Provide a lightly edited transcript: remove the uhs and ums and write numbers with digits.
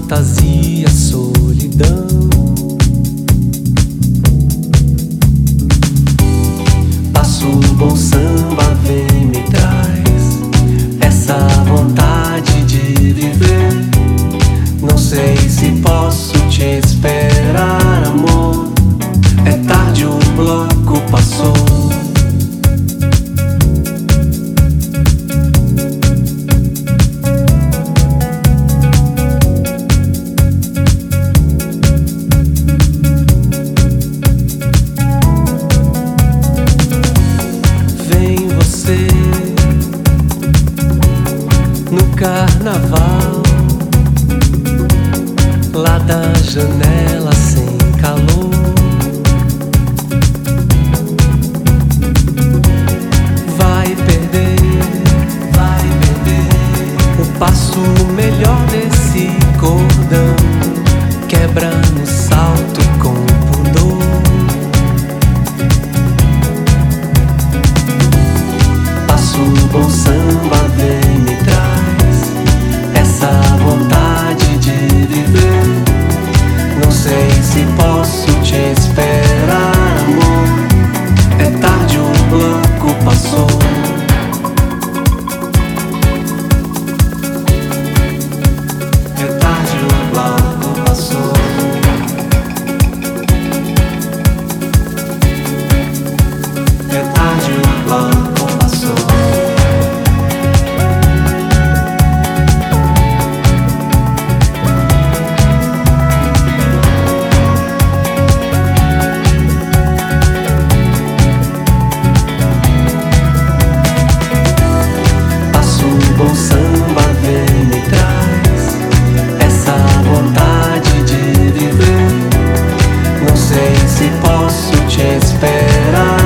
fantasia, solidão. Passo o bom samba, vem me traz essa vontade de viver. Não sei se posso te esperar, amor. É tarde, o bloco passou. Vem você no carnaval, lá da janela sem calor. Vai perder o passo melhor desse cordão. Quebra no salto com pudor. Passo o bom samba, vem me traz essa vontade de viver. Não sei se posso te esperar, amor. É tarde, o bloco passou. É tarde, o bloco passou. É tarde, o bloco passou. Bom samba, vem me traz essa vontade de viver. Não sei se posso te esperar.